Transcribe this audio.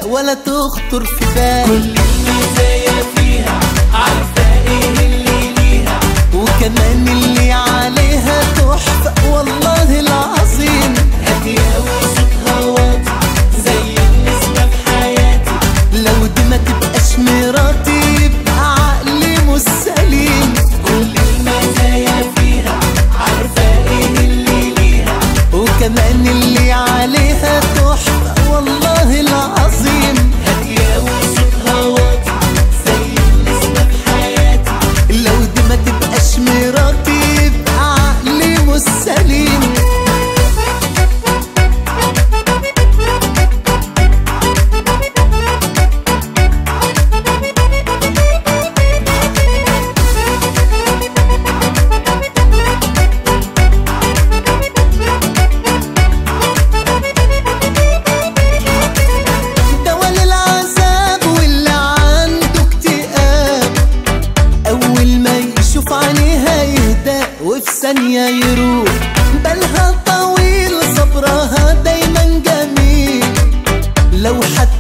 ولا تخطر في بال. كل المزايا فيها عارفة ايه اللي ليها، وكمان اللي عليها تحفة والله العظيم. هادية وصوتها واطي زي النسمة في حياتي، لو دي ما تبقاش مراتي يبقى عقلي مش سليم. كل المزايا فيها عارفة ايه اللي ليها، وكمان اللي عليها تحفة والله العظيم. هادية وصوتها واطي زي النسمة في حياتي، لو دي ما تبقاش مراتي يبقى عقلي مش سليم. دوا للعذاب واللي عنده اكتئاب، أول ما يشوف عينيها يهدى وفي ثانية يروح. بالها طويل صبرها دايما جميل، لو حتى